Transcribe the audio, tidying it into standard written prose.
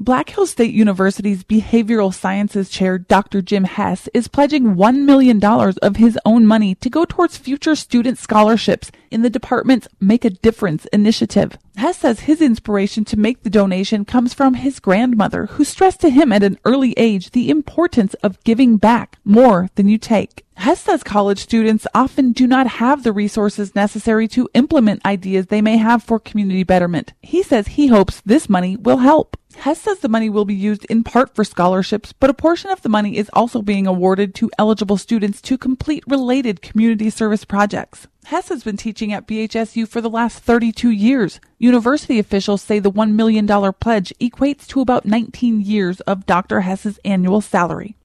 Black Hills State University's Behavioral Sciences Chair, Dr. Jim Hess, is pledging $1 million of his own money to go towards future student scholarships in the department's Make a Difference initiative. Hess says his inspiration to make the donation comes from his grandmother, who stressed to him at an early age the importance of giving back more than you take. Hess says college students often do not have the resources necessary to implement ideas they may have for community betterment. He says he hopes this money will help. Hess says the money will be used in part for scholarships, but a portion of the money is also being awarded to eligible students to complete related community service projects. Hess has been teaching at BHSU for the last 32 years. University officials say the $1 million pledge equates to about 19 years of Dr. Hess's annual salary.